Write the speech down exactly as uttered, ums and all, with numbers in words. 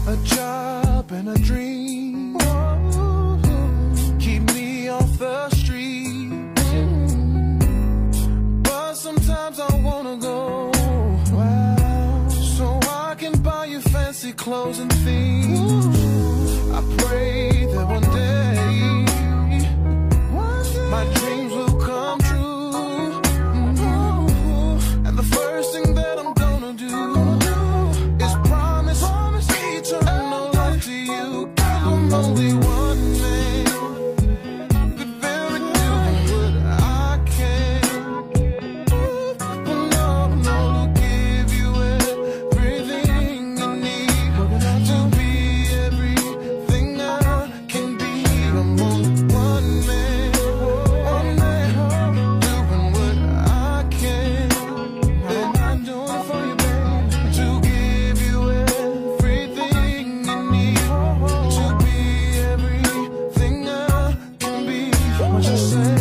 A job and a dream keep me off the street, but sometimes I wanna go so I can buy you fancy clothes and things. I pray that one day my dreams will come true, and the first thing that I'm gonna do is promise eternal love to you. I'm only one man, but very doing what I can. But no, no, to give you everything you need, to be everything I can be. I'm only one man, one man, doing what I can. And I'm doing it for you, babe, to give you everything you need, to be everything I can be. What you say?